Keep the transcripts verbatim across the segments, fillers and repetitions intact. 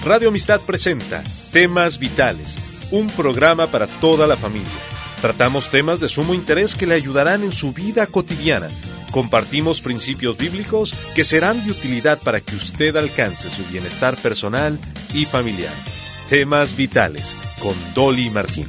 Radio Amistad presenta Temas Vitales, un programa para toda la familia. Tratamos temas de sumo interés que le ayudarán en su vida cotidiana. Compartimos principios bíblicos que serán de utilidad para que usted alcance su bienestar personal y familiar. Temas Vitales, con Dolly Martín.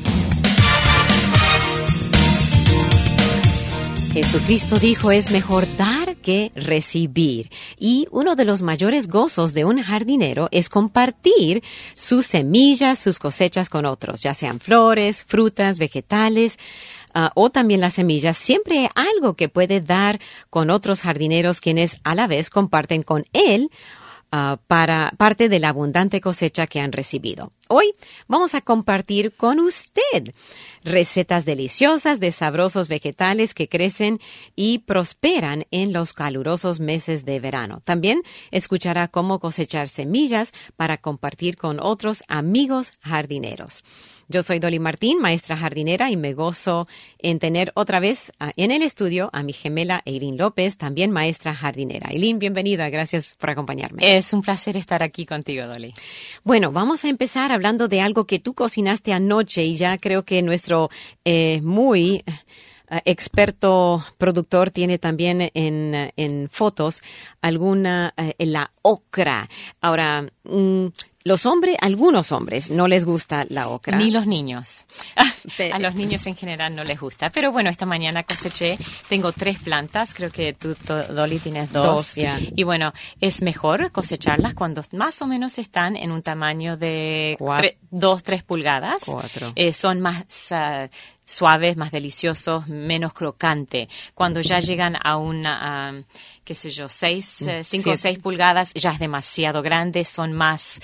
Jesucristo dijo, es mejor dar que recibir. Y uno de los mayores gozos de un jardinero es compartir sus semillas, sus cosechas con otros, ya sean flores, frutas, vegetales, uh, o también las semillas. Siempre hay algo que puede dar con otros jardineros quienes a la vez comparten con él Uh, para parte de la abundante cosecha que han recibido. Hoy vamos a compartir con usted recetas deliciosas de sabrosos vegetales que crecen y prosperan en los calurosos meses de verano. También escuchará cómo cosechar semillas para compartir con otros amigos jardineros. Yo soy Dolly Martín, maestra jardinera, y me gozo en tener otra vez uh, en el estudio a mi gemela Eileen López, también maestra jardinera. Eileen, bienvenida, gracias por acompañarme. Es un placer estar aquí contigo, Dolly. Bueno, vamos a empezar hablando de algo que tú cocinaste anoche y ya creo que nuestro eh, muy uh, experto productor tiene también en, uh, en fotos alguna, uh, en la ocra. Ahora, um, Los hombres, algunos hombres, no les gusta la ocra. Ni los niños. A los niños en general no les gusta. Pero bueno, esta mañana coseché, tengo tres plantas, creo que tú, Dolly, tienes dos. Dos, yeah. Y bueno, es mejor cosecharlas cuando más o menos están en un tamaño de tre- dos, tres pulgadas. Cuatro. Eh, son más uh, suaves, más deliciosos, menos crocante. Cuando ya llegan a una... Uh, qué sé yo, seis, eh, cinco o seis pulgadas, ya es demasiado grande, son más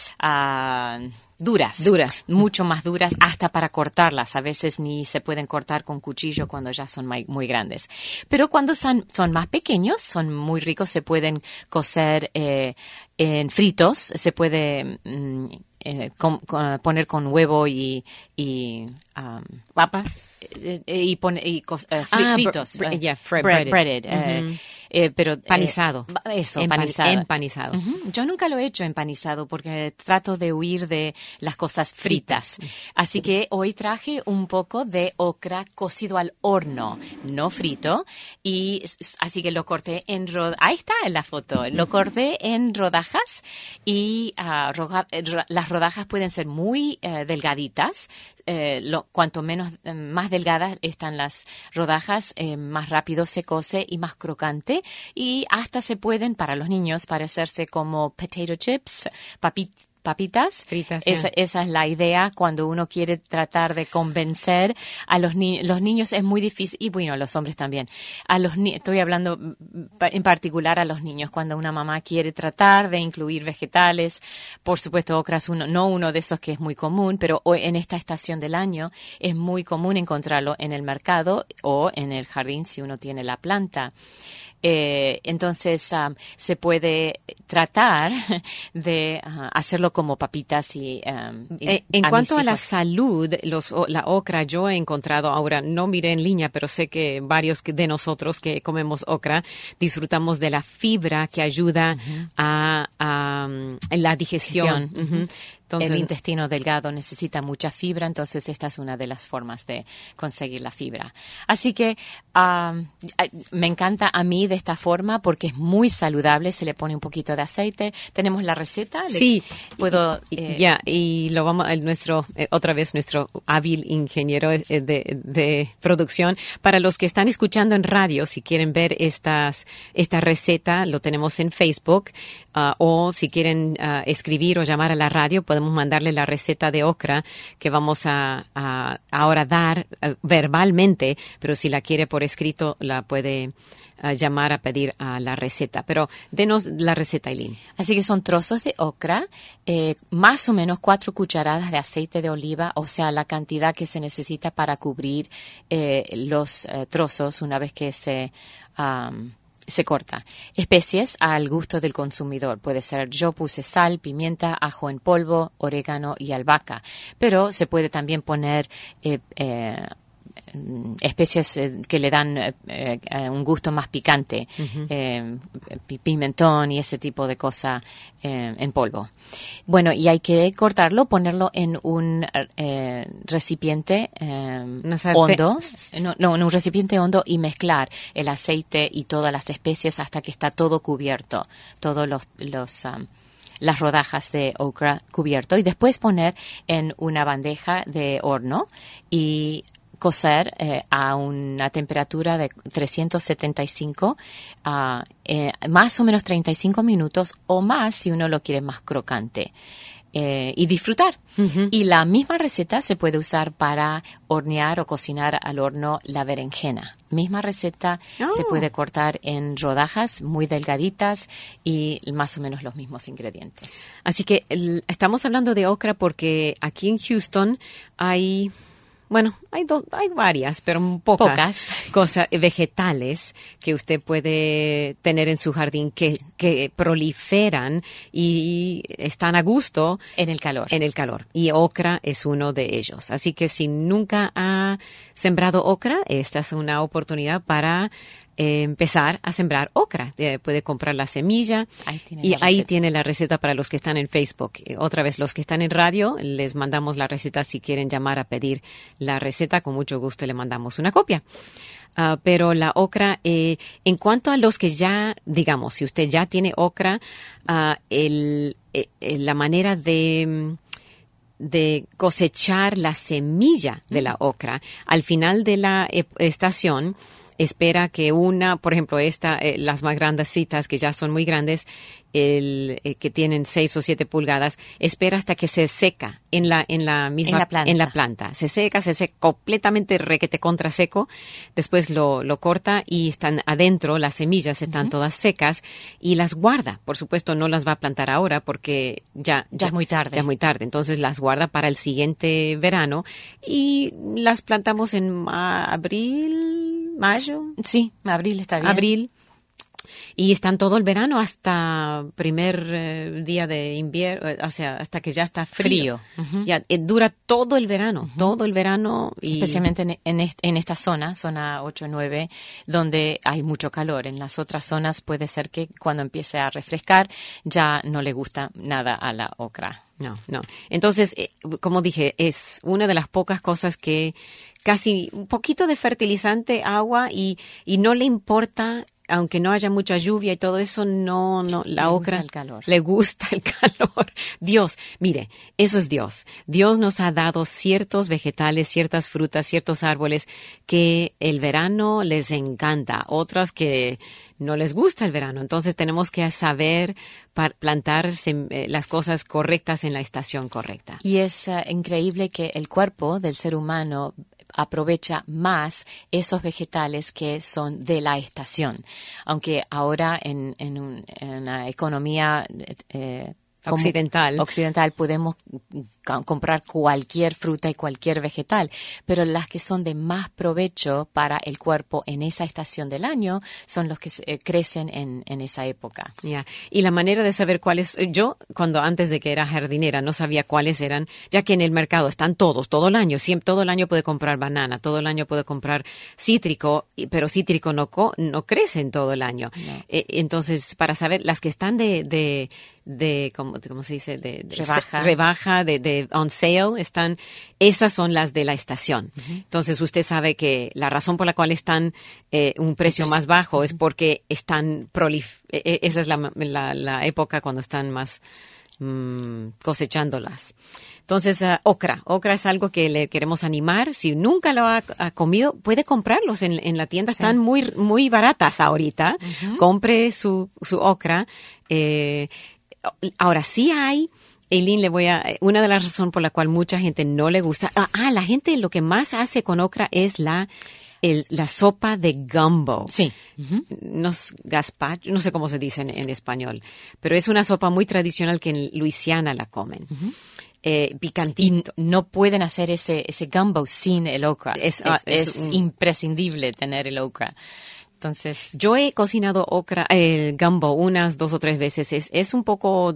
uh, duras. Duras. Mucho más duras, hasta para cortarlas. A veces ni se pueden cortar con cuchillo cuando ya son muy, muy grandes. Pero cuando son, son más pequeños, son muy ricos, se pueden cocer eh, en fritos, se puede... Mm, Eh, con, con, poner con huevo y, y um, papas eh, eh, y, pone, y cos, eh, fri, ah, fritos br- br- eh, yeah, fre- breaded, breaded, breaded uh-huh. eh, eh, pero panizado eh, eso Empan- empanizado empanizado uh-huh. Yo nunca lo he hecho empanizado porque trato de huir de las cosas fritas, así que hoy traje un poco de ocra cocido al horno, no frito, y así que lo corté en rodajas. Ahí está en la foto, lo corté en rodajas y uh, roja- las rodajas pueden ser muy uh, delgaditas. Eh, lo, cuanto menos eh, más delgadas están las rodajas, eh, más rápido se cose y más crocante, y hasta se pueden para los niños parecerse como potato chips, papitas. papitas. Fritas, esa, yeah. esa es la idea cuando uno quiere tratar de convencer a los niños. Los niños es muy difícil, y bueno, los hombres también. A los ni- estoy hablando en particular a los niños, cuando una mamá quiere tratar de incluir vegetales. Por supuesto, ocra es uno, no uno de esos que es muy común, pero hoy en esta estación del año es muy común encontrarlo en el mercado o en el jardín si uno tiene la planta. Eh, entonces um, se puede tratar de uh, hacerlo como papitas y, um, y eh, en a cuanto mis a la hijos. salud, los, o, la ocra yo he encontrado, ahora no miré en línea, pero sé que varios de nosotros que comemos ocra disfrutamos de la fibra que ayuda uh-huh. a, a, a la digestión. Uh-huh. Uh-huh. Entonces, el intestino delgado necesita mucha fibra, entonces esta es una de las formas de conseguir la fibra. Así que um, me encanta a mí de esta forma porque es muy saludable, se le pone un poquito de aceite. Tenemos la receta. Sí, puedo. Ya, eh, yeah, y lo vamos, el nuestro, eh, otra vez nuestro hábil ingeniero eh, de, de producción. Para los que están escuchando en radio, si quieren ver estas, esta receta, lo tenemos en Facebook, uh, o si quieren uh, escribir o llamar a la radio, podemos mandarle la receta de ocra que vamos a, a ahora dar uh, verbalmente, pero si la quiere por escrito, la puede uh, llamar a pedir uh, la receta. Pero denos la receta, Eileen. Así que son trozos de ocra, eh, más o menos cuatro cucharadas de aceite de oliva, o sea, la cantidad que se necesita para cubrir eh, los eh, trozos una vez que se... Um, se corta. Especies al gusto del consumidor. Puede ser, yo puse sal, pimienta, ajo en polvo, orégano y albahaca. Pero se puede también poner eh, eh, especies eh, que le dan eh, eh, un gusto más picante, uh-huh. eh, pimentón y ese tipo de cosa eh, en polvo. Bueno, y hay que cortarlo, ponerlo en un eh, recipiente eh, hondo, no, no, en un recipiente hondo y mezclar el aceite y todas las especies hasta que está todo cubierto, todos los, los um, las rodajas de okra cubierto, y después poner en una bandeja de horno y cocer eh, a una temperatura de trescientos setenta y cinco, uh, eh, más o menos treinta y cinco minutos o más si uno lo quiere más crocante. Eh, y disfrutar. Uh-huh. Y la misma receta se puede usar para hornear o cocinar al horno la berenjena. Misma receta, oh. se puede cortar en rodajas muy delgaditas y más o menos los mismos ingredientes. Así que el, estamos hablando de okra porque aquí en Houston hay... Bueno, hay, do, hay varias, pero pocas, pocas cosas vegetales que usted puede tener en su jardín que, que proliferan y están a gusto en el calor. En el calor. Y okra es uno de ellos. Así que si nunca ha sembrado okra, esta es una oportunidad para eh, empezar a sembrar okra. Eh, puede comprar la semilla ahí y ahí tiene la receta para los que están en Facebook. Eh, otra vez, los que están en radio, les mandamos la receta. Si quieren llamar a pedir la receta, con mucho gusto le mandamos una copia. Uh, pero la okra, eh, en cuanto a los que ya, digamos, si usted ya tiene okra, uh, el, eh, la manera de... de cosechar la semilla de la okra, al final de la eh, estación, espera que una, por ejemplo, esta, eh, las más grandecitas, que ya son muy grandes, el, eh, que tienen seis o siete pulgadas, espera hasta que se seca en la, en la misma, en la planta. En la planta. Se seca, se seca completamente requete contra seco. Después lo, lo corta y están adentro, las semillas están uh-huh. todas secas y las guarda. Por supuesto, no las va a plantar ahora porque ya, ya, ya es muy tarde. Ya es muy tarde. Entonces las guarda para el siguiente verano y las plantamos en ma- abril, mayo. Sí, abril está bien. Abril. Y están todo el verano hasta primer eh, día de invierno, o sea, hasta que ya está frío. frío. Uh-huh. Ya eh, dura todo el verano, uh-huh. todo el verano. Y... especialmente en, en, est- en esta zona, zona ocho nueve, donde hay mucho calor. En las otras zonas puede ser que cuando empiece a refrescar ya no le gusta nada a la okra. No, no. Entonces, eh, como dije, es una de las pocas cosas que casi un poquito de fertilizante, agua y, y no le importa. Aunque no haya mucha lluvia y todo eso, no, no, la le okra gusta el calor. Le gusta el calor. Dios, mire, eso es Dios. Dios nos ha dado ciertos vegetales, ciertas frutas, ciertos árboles que el verano les encanta, otras que no les gusta el verano. Entonces tenemos que saber plantar las cosas correctas en la estación correcta. Y es uh, increíble que el cuerpo del ser humano aprovecha más esos vegetales que son de la estación. Aunque ahora en, en, un, en una economía eh, occidental. occidental podemos comprar cualquier fruta y cualquier vegetal, pero las que son de más provecho para el cuerpo en esa estación del año son los que eh, crecen en, en esa época. Yeah. Y la manera de saber cuáles, yo cuando antes de que era jardinera no sabía cuáles eran, ya que en el mercado están todos, todo el año, siempre, todo el año puede comprar banana, todo el año puede comprar cítrico, pero cítrico no, co, no crece en todo el año. No. Eh, entonces, para saber, las que están de, de, de ¿cómo, cómo se dice? De, de rebaja. Rebaja, de, de on sale, están, esas son las de la estación. Uh-huh. Entonces usted sabe que la razón por la cual están eh, un precio más bajo uh-huh. es porque están prolif eh, esa es la, la, la época cuando están más mmm, cosechándolas. Entonces, uh, okra. Okra es algo que le queremos animar. Si nunca lo ha, ha comido, puede comprarlos en, en la tienda. Sí. Están muy, muy baratas ahorita. Uh-huh. Compre su, su okra. Eh, ahora sí hay... Eileen, le voy a, una de las razones por la cual mucha gente no le gusta, ah, ah, la gente lo que más hace con okra es la, el, la sopa de gumbo. Sí. Uh-huh. Nos, gazpacho, no sé cómo se dice en, en español, pero es una sopa muy tradicional que en Luisiana la comen. Uh-huh. Eh, picantito. Y no pueden hacer ese, ese gumbo sin el okra. Es, es, ah, es, es un... imprescindible tener el okra. Entonces, yo he cocinado okra, el gumbo unas dos o tres veces. Es, es un poco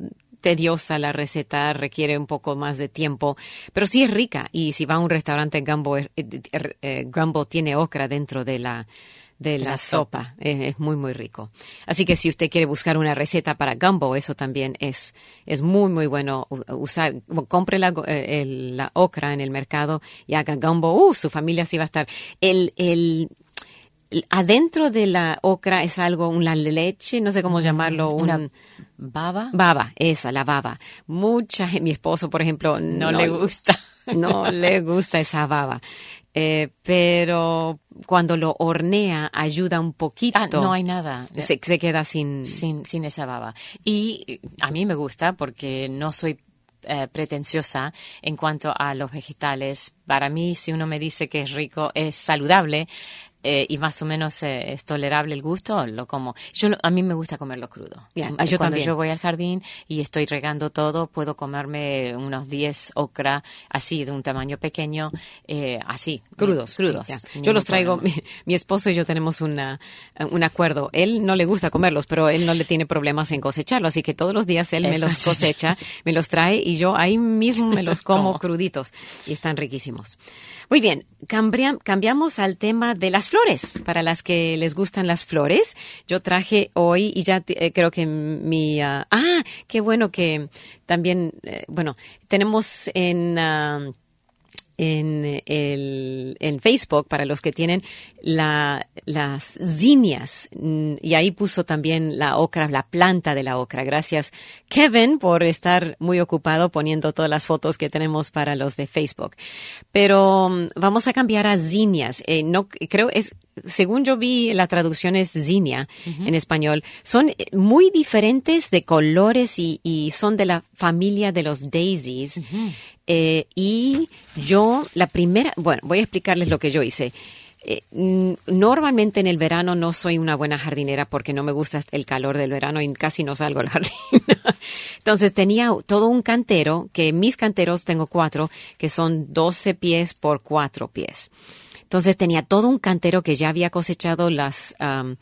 tediosa la receta, requiere un poco más de tiempo, pero sí es rica. Y si va a un restaurante, gumbo, eh, eh, gumbo tiene okra dentro de la de la, la sopa, sopa. Es, es muy muy rico. Así que si usted quiere buscar una receta para gumbo, eso también es es muy muy bueno usar. Compre la, eh, el, la okra en el mercado y haga gumbo. Uh, su familia sí va a estar. El el adentro de la okra es algo, una leche, no sé cómo llamarlo, un, una baba. Baba, esa, la baba. Mucha, mi esposo, por ejemplo, no, no le gusta. No le gusta esa baba. Eh, pero cuando lo hornea ayuda un poquito. Ah, no hay nada. Se, se queda sin... sin... Sin esa baba. Y a mí me gusta porque no soy eh, pretenciosa en cuanto a los vegetales. Para mí, si uno me dice que es rico, es saludable, eh, y más o menos eh, es tolerable el gusto, lo como. Yo A mí me gusta comerlo crudo. Yeah, yo Cuando también. yo voy al jardín y estoy regando todo, puedo comerme unos diez okra así, de un tamaño pequeño, eh, así, crudos. crudos. Yeah. Yo los traigo, mi, mi esposo y yo tenemos una, un acuerdo. Él no le gusta comerlos, pero él no le tiene problemas en cosecharlo, así que todos los días él me los cosecha, me los trae y yo ahí mismo me los como cruditos y están riquísimos. Muy bien, cambia, cambiamos al tema de las flores. Para las que les gustan las flores, yo traje hoy y ya eh, creo que mi... Uh, ah, qué bueno que también, eh, bueno, tenemos en... Uh, en el en Facebook para los que tienen la las zinnias, y ahí puso también la okra, la planta de la okra. Gracias Kevin por estar muy ocupado poniendo todas las fotos que tenemos para los de Facebook. Pero um, vamos a cambiar a zinnias. Eh, no creo es según yo vi la traducción es zinnia uh-huh. en español. Son muy diferentes de colores y, y son de la familia de los daisies. Uh-huh. Eh, y yo, la primera, bueno, voy a explicarles lo que yo hice. Eh, normalmente en el verano no soy una buena jardinera porque no me gusta el calor del verano y casi no salgo al jardín. Entonces tenía todo un cantero, que mis canteros tengo cuatro, que son doce pies por cuatro pies. Entonces tenía todo un cantero que ya había cosechado las... Um,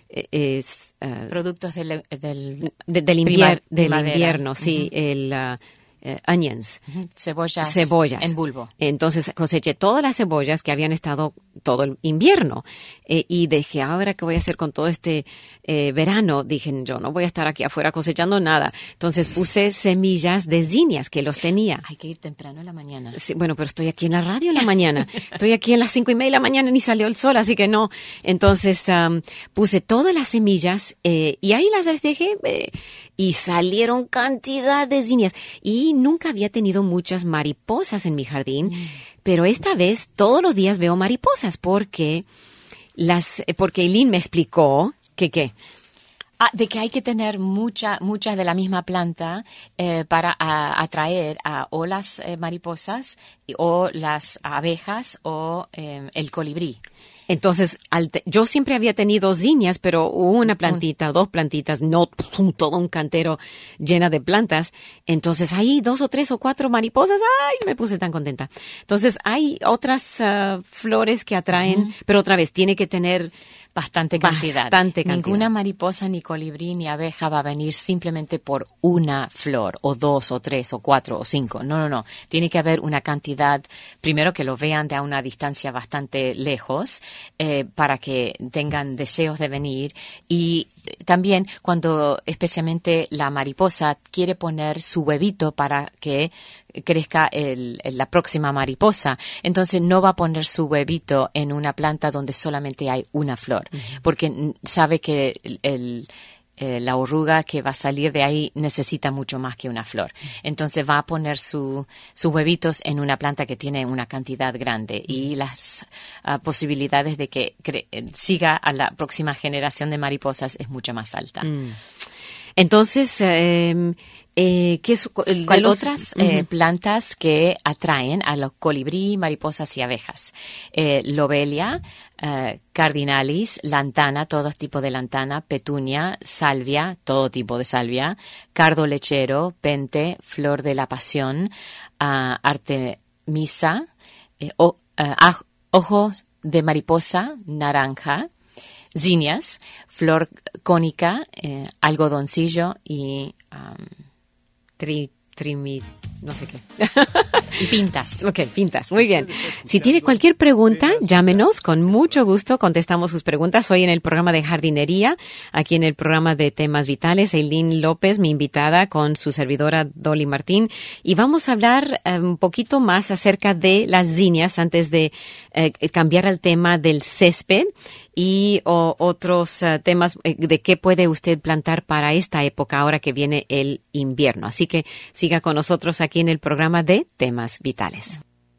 es, uh, productos del, del, de, del, invier, del invierno, uh-huh. sí, el... Uh, Uh, onions, uh-huh. cebollas, cebollas en bulbo. Entonces coseché todas las cebollas que habían estado todo el invierno eh, y dije, ahora qué voy a hacer con todo este eh, verano. Dije, yo no voy a estar aquí afuera cosechando nada. Entonces puse semillas de zinnias que los tenía. Hay que ir temprano en la mañana. Sí, bueno, pero estoy aquí en la radio en la mañana. Estoy aquí en las cinco y media de la mañana, ni salió el sol, así que no. Entonces um, puse todas las semillas eh, y ahí las dejé eh, y salieron cantidad de zinnias. Y nunca había tenido muchas mariposas en mi jardín, mm. pero esta vez todos los días veo mariposas porque las porque Eileen me explicó que qué. Ah, de que hay que tener mucha, muchas de la misma planta eh, para a, atraer a o las eh, mariposas o las abejas o eh, el colibrí. Entonces, al te- yo siempre había tenido zinnias, pero una plantita, dos plantitas, no pum, todo un cantero llena de plantas. Entonces, hay dos o tres o cuatro mariposas. ¡Ay! Me puse tan contenta. Entonces, hay otras uh, flores que atraen, uh-huh. pero otra vez, tiene que tener... Bastante cantidad. Bastante cantidad. Ninguna mariposa, ni colibrí, ni abeja va a venir simplemente por una flor, o dos, o tres, o cuatro, o cinco. No, no, no. Tiene que haber una cantidad, primero que lo vean de a una distancia bastante lejos, eh, para que tengan deseos de venir. Y también cuando especialmente la mariposa quiere poner su huevito para que crezca el, el, la próxima mariposa. Entonces no va a poner su huevito en una planta donde solamente hay una flor, uh-huh. porque sabe que el, el eh, la oruga que va a salir de ahí necesita mucho más que una flor. Entonces va a poner su, sus huevitos en una planta que tiene una cantidad grande, uh-huh. y las uh, posibilidades de que cre- siga a la próxima generación de mariposas es mucho más alta. Mm. Entonces, eh, eh, ¿qué es, el, ¿Cuál los, otras uh-huh. eh, plantas que atraen a los colibrí, mariposas y abejas? Eh, lobelia, eh, cardinalis, lantana, todo tipo de lantana, petunia, salvia, todo tipo de salvia, cardo lechero, pente, flor de la pasión, uh, artemisa, eh, o, uh, aj, ojos de mariposa, naranja, zinnias, flor cónica, eh, algodoncillo y um, tri, trimi, no sé qué. Y pintas. Ok, pintas. Muy bien. Si tiene cualquier pregunta, llámenos. Con mucho gusto contestamos sus preguntas. Hoy en el programa de jardinería, aquí en el programa de temas vitales, Eileen López, mi invitada, con su servidora Dolly Martín. Y vamos a hablar eh, un poquito más acerca de las zinnias antes de eh, cambiar al tema del césped y o, otros uh, temas eh, de qué puede usted plantar para esta época ahora que viene el invierno. Así que siga con nosotros aquí en el programa de temas vitales.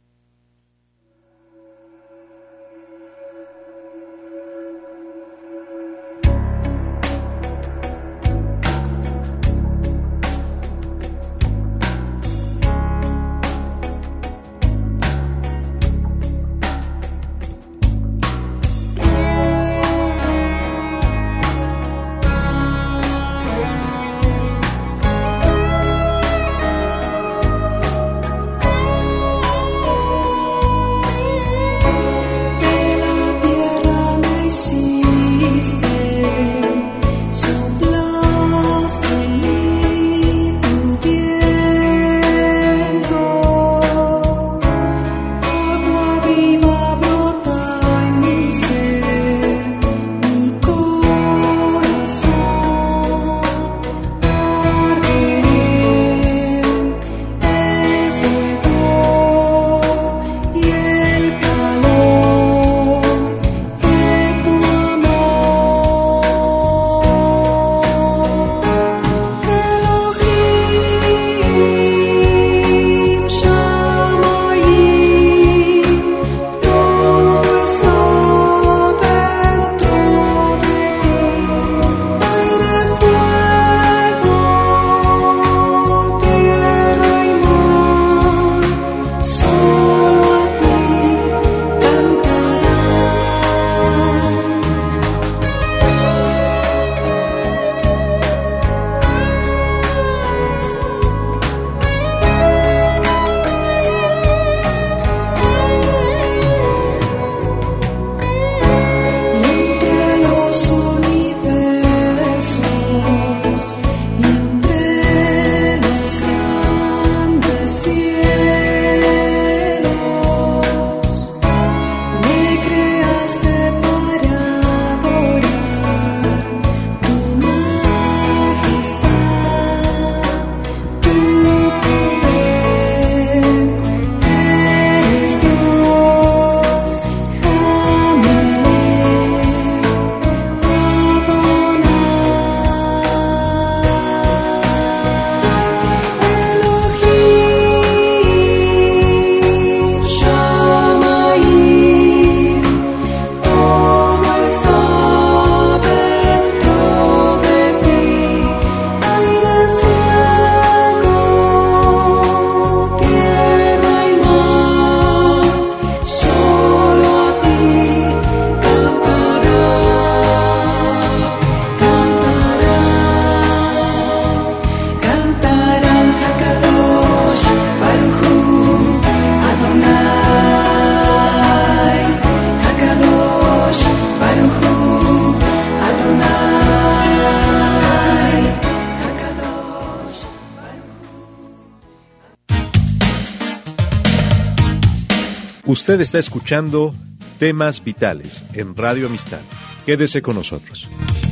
Usted está escuchando Temas Vitales en Radio Amistad. Quédese con nosotros.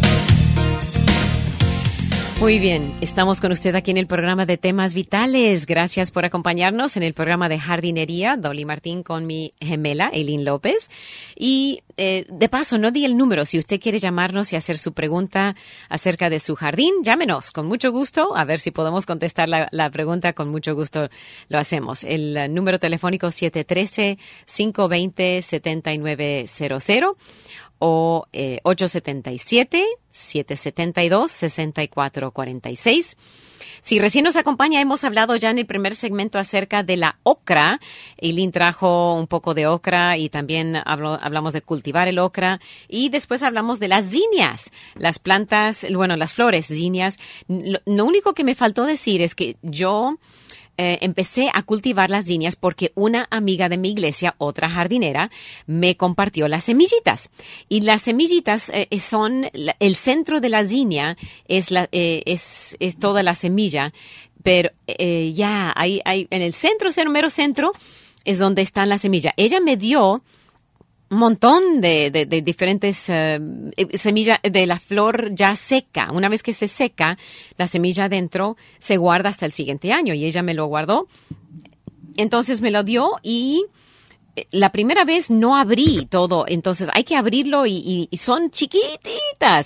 Muy bien, estamos con usted aquí en el programa de Temas Vitales. Gracias por acompañarnos en el programa de jardinería. Dolly Martín con mi gemela, Eileen López. Y eh, de paso, no di el número. Si usted quiere llamarnos y hacer su pregunta acerca de su jardín, llámenos con mucho gusto. A ver si podemos contestar la, la pregunta. Con mucho gusto lo hacemos. El uh, número telefónico siete uno tres, cinco dos cero, siete nueve cero cero. O eh, ocho siete siete, siete siete dos, seis cuatro cuatro seis. Si recién nos acompaña, hemos hablado ya en el primer segmento acerca de la ocra. Eileen trajo un poco de ocra y también habló, hablamos de cultivar el ocra. Y después hablamos de las zinnias, las plantas, bueno, las flores zinnias. Lo, lo único que me faltó decir es que yo eh, empecé a cultivar las zinnias porque una amiga de mi iglesia, otra jardinera, me compartió las semillitas. Y las semillitas eh, son, la, el centro de la zinnia es, la, eh, es, es toda la semilla, pero eh, ya, hay, hay, en el centro, el mero centro, es donde están las semillas. Ella me dio un montón de, de, de diferentes uh, semillas de la flor ya seca. Una vez que se seca, la semilla adentro se guarda hasta el siguiente año y ella me lo guardó. Entonces me lo dio y la primera vez no abrí todo, entonces hay que abrirlo y, y, y son chiquititas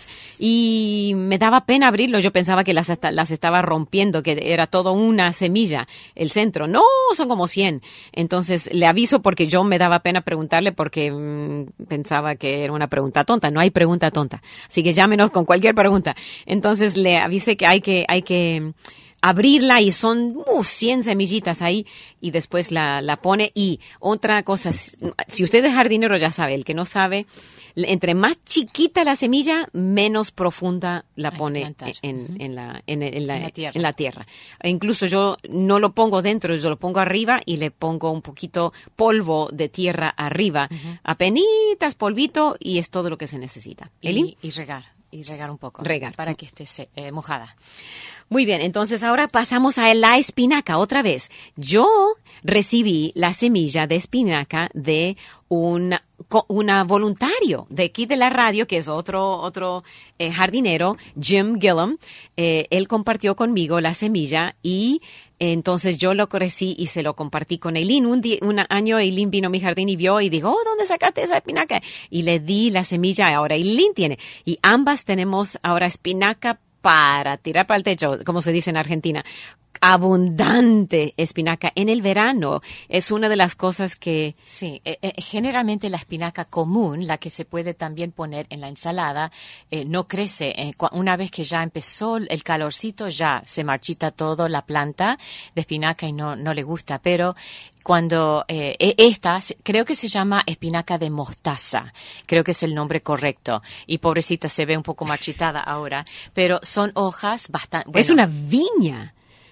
y me daba pena abrirlo. Yo pensaba que las, las estaba rompiendo, que era todo una semilla, el centro. No, son como cien. Entonces le aviso porque yo me daba pena preguntarle porque mmm, pensaba que era una pregunta tonta. No hay pregunta tonta, así que llámenos con cualquier pregunta. Entonces le avisé que hay que, hay que abrirla y son uh, cien semillitas ahí y después la, la pone. Y otra cosa, si usted es jardinero ya sabe, el que no sabe, entre más chiquita la semilla, menos profunda la pone en, uh-huh. en, la, en, en, la, en, la tierra. en la tierra. E incluso yo no lo pongo dentro, yo lo pongo arriba y le pongo un poquito polvo de tierra arriba, uh-huh. apenitas, polvito, y es todo lo que se necesita. Y, y regar, y regar un poco. Regar. Para que esté eh, mojada. Muy bien, entonces ahora pasamos a la espinaca otra vez. Yo recibí la semilla de espinaca de un una voluntario de aquí de la radio, que es otro otro eh, jardinero, Jim Gillum. Eh, él compartió conmigo la semilla y entonces yo lo crecí y se lo compartí con Eileen. Un, día, un año Eileen vino a mi jardín y vio y dijo, oh, ¿dónde sacaste esa espinaca? Y le di la semilla, ahora Eileen tiene. Y ambas tenemos ahora espinaca para tirar para el techo, como se dice en Argentina. Abundante espinaca en el verano es una de las cosas que sí eh, eh, generalmente la espinaca común, la que se puede también poner en la ensalada, eh, no crece eh, una vez que ya empezó el calorcito, ya se marchita todo la planta de espinaca y no no le gusta, pero cuando eh, esta, creo que se llama espinaca de mostaza, creo que es el nombre correcto, y pobrecita se ve un poco marchitada ahora, pero son hojas bastante... Bueno, es una viña.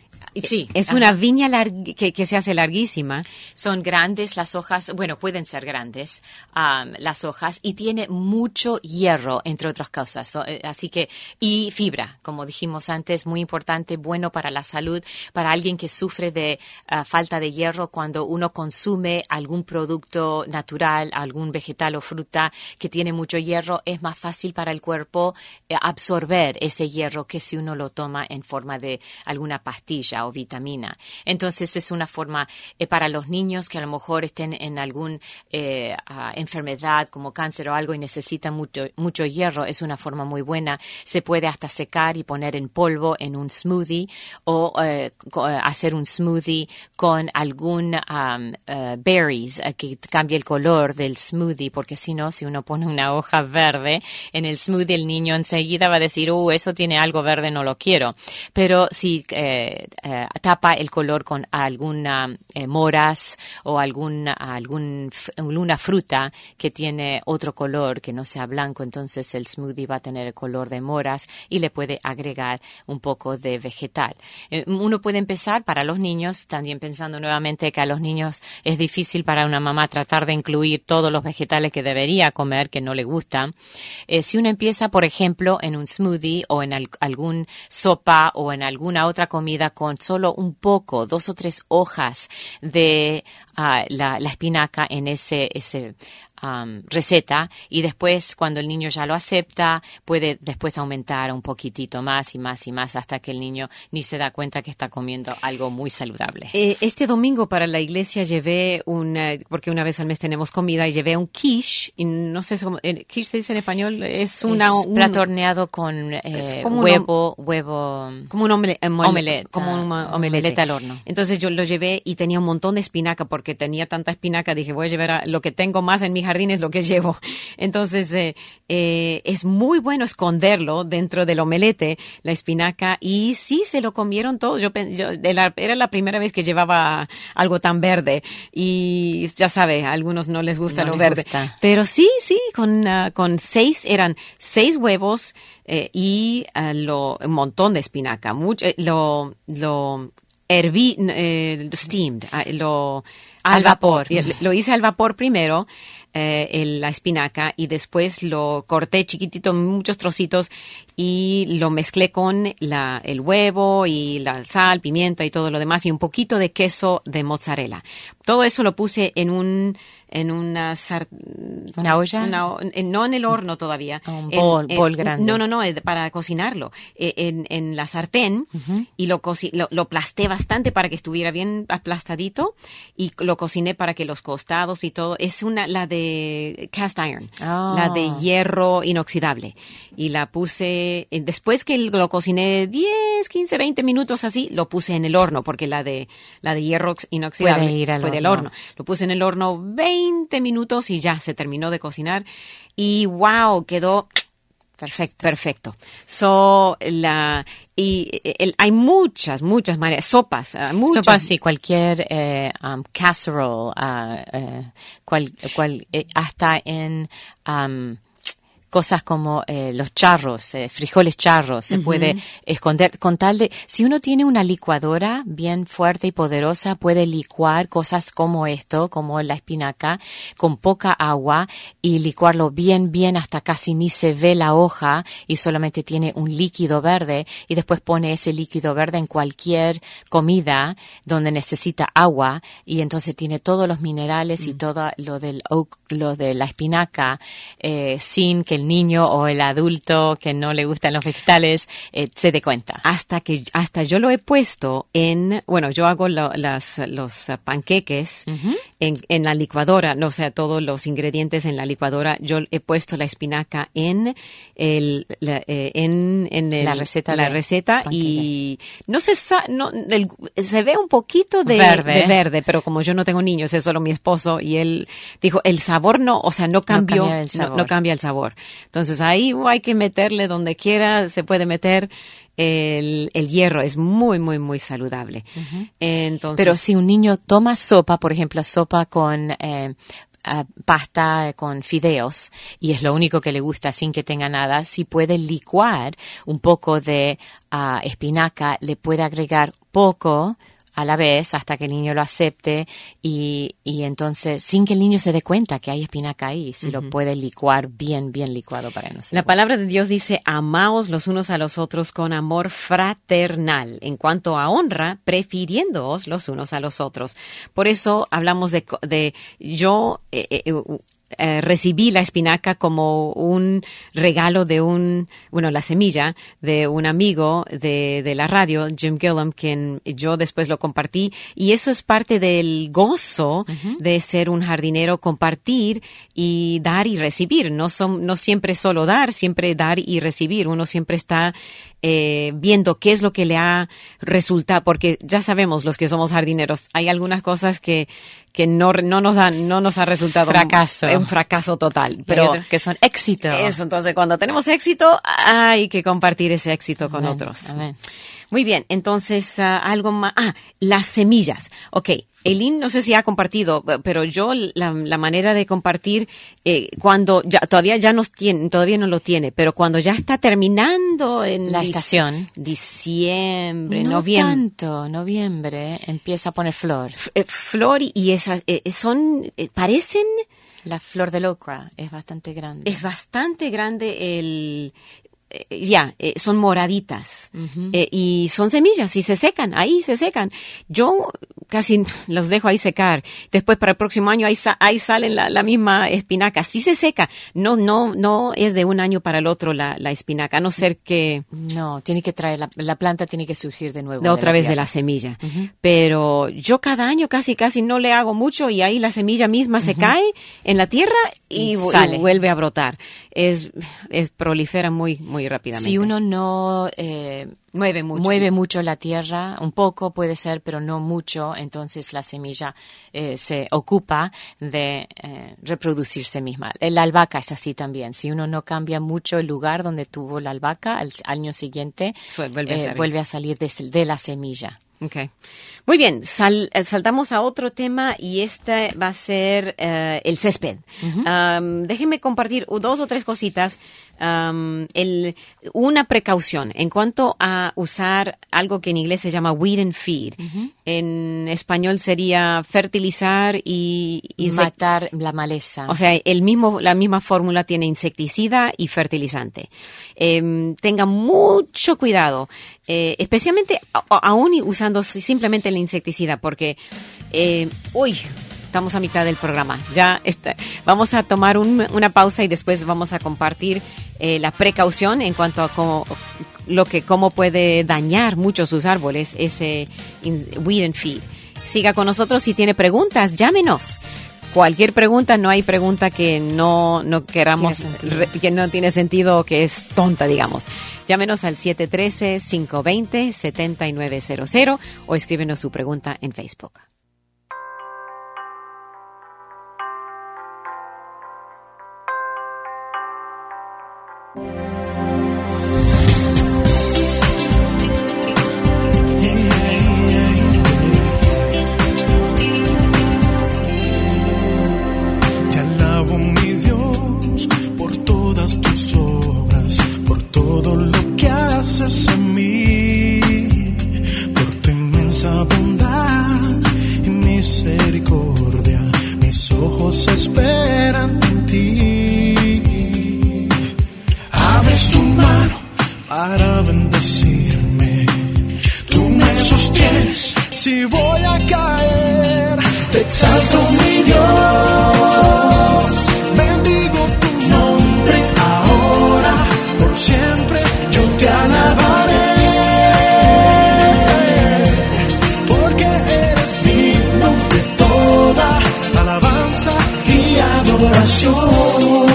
Sí, es ajá. una viña larg- que, que se hace larguísima. Son grandes las hojas, bueno, pueden ser grandes um, las hojas y tiene mucho hierro, entre otras cosas. So, eh, así que, y fibra, como dijimos antes, muy importante, bueno para la salud, para alguien que sufre de uh, falta de hierro cuando uno consume algún producto natural, algún vegetal o fruta que tiene mucho hierro, es más fácil para el cuerpo eh, absorber ese hierro que si uno lo toma en forma de alguna pastilla o vitamina. Entonces es una forma eh, para los niños que a lo mejor estén en alguna eh, uh, enfermedad como cáncer o algo y necesitan mucho, mucho hierro, es una forma muy buena. Se puede hasta secar y poner en polvo en un smoothie o eh, co- hacer un smoothie con algún um, uh, berries uh, que cambie el color del smoothie, porque si no, si uno pone una hoja verde en el smoothie, el niño enseguida va a decir, uh, eso tiene algo verde, no lo quiero. Pero si eh, eh, tapa el color con alguna eh, moras o alguna, algún, alguna fruta que tiene otro color que no sea blanco, entonces el smoothie va a tener el color de moras y le puede agregar un poco de vegetal. Eh, uno puede empezar para los niños, también pensando nuevamente que a los niños es difícil para una mamá tratar de incluir todos los vegetales que debería comer, que no le gustan. Eh, si uno empieza, por ejemplo, en un smoothie o en al, algún sopa o en alguna otra comida con solo un poco, dos o tres hojas de uh, la, la espinaca en ese, ese um, receta, y después cuando el niño ya lo acepta puede después aumentar un poquitito más y más y más hasta que el niño ni se da cuenta que está comiendo algo muy saludable. Eh, este domingo para la iglesia llevé un, uh, porque una vez al mes tenemos comida, y llevé un quiche, y no sé cómo, eh, quiche se dice en español, es una... Es un, plato horneado con eh, como huevo, un, huevo... Como un omele, eh, omelette. Como un omelette. Omelette al horno. Entonces yo lo llevé y tenía un montón de espinaca, porque tenía tanta espinaca, dije voy a llevar a, lo que tengo más en mi jardín es lo que llevo. Entonces eh, eh, es muy bueno esconderlo dentro del omelette, la espinaca, y sí se lo comieron todos. Yo, yo la, era la primera vez que llevaba algo tan verde, y ya sabe, a algunos no les gusta no lo les verde. Gusta. Pero sí, sí, con, uh, con seis, eran seis huevos eh, y uh, lo, un montón de espinaca. Mucho, eh, lo, lo herví, eh, steamed, ah, lo Al vapor. Lo hice al vapor primero, eh, el, la espinaca, y después lo corté chiquitito, muchos trocitos, y lo mezclé con la, el huevo y la sal, pimienta y todo lo demás, y un poquito de queso de mozzarella. Todo eso lo puse en un en una sar, una olla, una, en, no en el horno todavía, un bol, en, bol en, grande. No, no, no, para cocinarlo en, en la sartén, uh-huh. y lo, coci- lo lo aplasté bastante para que estuviera bien aplastadito, y lo cociné para que los costados y todo, es una la de cast iron, oh. la de hierro inoxidable, y la puse después que lo cociné diez, quince, veinte minutos así, lo puse en el horno, porque la de la de hierro inoxidable puede ir al fue horno. del horno. Lo puse en el horno veinte minutos y ya se terminó de cocinar, y wow, quedó perfecto. Perfecto. So, la, y el, hay muchas, muchas maneras, sopas, uh, muchas. Sopas, sí, cualquier eh, um, casserole, uh, uh, cual, cual, eh, hasta en um, cosas como eh, los charros, eh, frijoles charros, se uh-huh. puede esconder con tal de, si uno tiene una licuadora bien fuerte y poderosa, puede licuar cosas como esto, como la espinaca, con poca agua, y licuarlo bien, bien hasta casi ni se ve la hoja y solamente tiene un líquido verde, y después pone ese líquido verde en cualquier comida donde necesita agua, y entonces tiene todos los minerales uh-huh. y todo lo del oak, lo de la espinaca, eh, sin que el niño o el adulto que no le gustan los vegetales eh, se dé cuenta. Hasta que hasta yo lo he puesto en, bueno, yo hago lo, las los panqueques uh-huh. en, en la licuadora, no, o sea, todos los ingredientes en la licuadora. Yo he puesto la espinaca en el la, eh, en, en el, la receta la de receta y no se no el, se ve un poquito de verde. de verde, pero como yo no tengo niños, es solo mi esposo, y él dijo el sabor no, o sea, no cambió, no cambia el sabor. No, no cambia el sabor. Entonces ahí uh, hay que meterle donde quiera, se puede meter el, el hierro, es muy, muy, muy saludable. Uh-huh. Entonces, pero si un niño toma sopa, por ejemplo, sopa con eh, Uh, pasta con fideos, y es lo único que le gusta sin que tenga nada, si puede licuar un poco de uh, espinaca, le puede agregar poco a la vez hasta que el niño lo acepte, y, y entonces sin que el niño se dé cuenta que hay espinaca ahí, si uh-huh. lo puede licuar bien, bien licuado para no ser La bueno. palabra de Dios dice, amaos los unos a los otros con amor fraternal, en cuanto a honra, prefiriéndoos los unos a los otros. Por eso hablamos de, de yo... Eh, eh, Eh, recibí la espinaca como un regalo de un, bueno, la semilla de un amigo de, de la radio, Jim Gillam, quien yo después lo compartí, y eso es parte del gozo uh-huh. de ser un jardinero, compartir y dar y recibir. No son, no siempre solo dar, siempre dar y recibir. Uno siempre está eh, viendo qué es lo que le ha resultado, porque ya sabemos los que somos jardineros, hay algunas cosas que que no no nos dan no nos ha resultado fracaso un, un fracaso total, pero que son éxito. Eso, entonces cuando tenemos éxito hay que compartir ese éxito con Amén. Otros. Amén. Muy bien, entonces uh, algo más. Ah, las semillas. Okay. Eileen, no sé si ha compartido, pero yo la, la manera de compartir eh, cuando ya todavía ya nos tiene, todavía no lo tiene, pero cuando ya está terminando en la dic- estación, diciembre, no noviembre, tanto, noviembre empieza a poner flor, F- eh, flor y esas eh, son eh, parecen la flor del okra es bastante grande, es bastante grande el Eh, ya, eh, son moraditas uh-huh. eh, y son semillas y se secan, ahí se secan. Yo casi los dejo ahí secar. Después para el próximo año ahí, sa- ahí salen la, la misma espinaca. Sí se seca. No, no, no es de un año para el otro la, la espinaca, a no ser que... No, tiene que traer, la, la planta tiene que surgir de nuevo. De otra de vez la de la semilla. Uh-huh. Pero yo cada año casi, casi no le hago mucho y ahí la semilla misma uh-huh. se cae en la tierra y, y, vu- sale. y vuelve a brotar. Es, es prolifera muy, muy rápidamente. Si uno no eh, mueve mucho. mueve mucho la tierra, un poco puede ser, pero no mucho, entonces la semilla eh, se ocupa de eh, reproducirse misma. La albahaca es así también. Si uno no cambia mucho el lugar donde tuvo la albahaca, al año siguiente Su- vuelve, a eh, salir. vuelve a salir de, de la semilla. Okay. Muy bien, sal, saltamos a otro tema y este va a ser uh, el césped. Uh-huh. Um, déjenme compartir dos o tres cositas um, el, una precaución en cuanto a usar algo que en inglés se llama weed and feed. Uh-huh. En español sería fertilizar y, y matar la maleza. O sea, el mismo, la misma fórmula tiene insecticida y fertilizante. Eh, tenga mucho cuidado, eh, especialmente a, aún usando simplemente el insecticida, porque, eh, uy, estamos a mitad del programa. Ya está. Vamos a tomar un, una pausa y después vamos a compartir eh, la precaución en cuanto a cómo, lo que, cómo puede dañar mucho sus árboles ese in, weed and feed. Siga con nosotros. Si tiene preguntas, llámenos. Cualquier pregunta, no hay pregunta que no, no queramos, re, que no tiene sentido o que es tonta, digamos. Llámenos al siete uno tres, cinco dos cero, siete nueve cero cero o escríbenos su pregunta en Facebook. A mí, por tu inmensa bondad y misericordia, mis ojos esperan en ti. Abres tu mano para bendecirme, tú me sostienes si voy a caer. Te exalto, mi Dios, bendigo tu nombre ahora, por siempre yo te alabaré, porque eres digno de toda alabanza y adoración.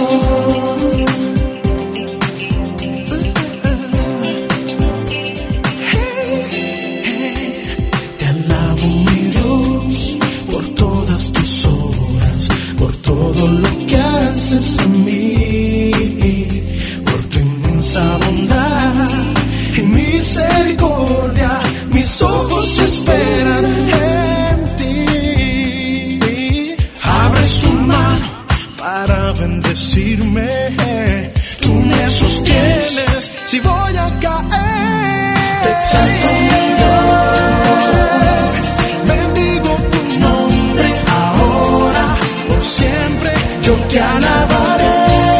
Te alabo, mi Dios, por todas tus obras, por todo lo que haces en mí, por tu inmensa bondad y misericordia, mis ojos esperan en ti. Abres tu mano para bendecirme, tú me sostienes si voy a caer. Te exalto, mi Dios, bendigo tu nombre ahora, por siempre yo te alabaré.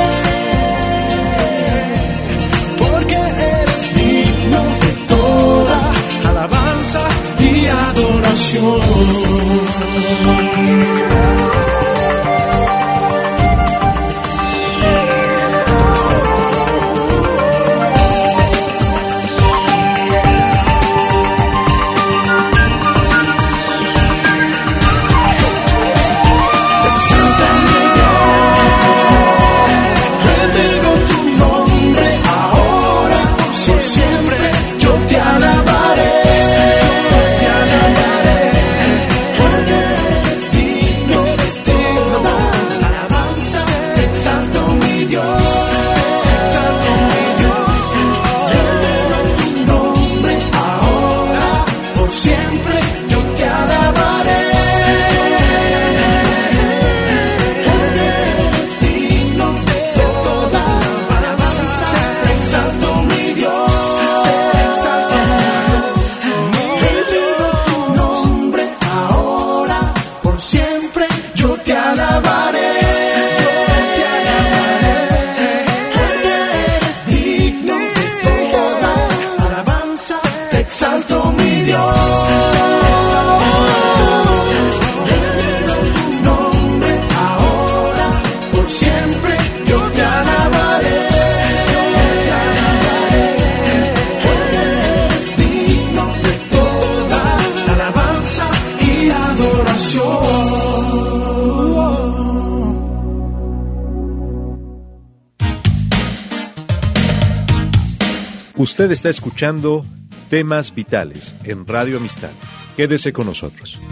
Usted está escuchando Temas Vitales en Radio Amistad. Quédese con nosotros.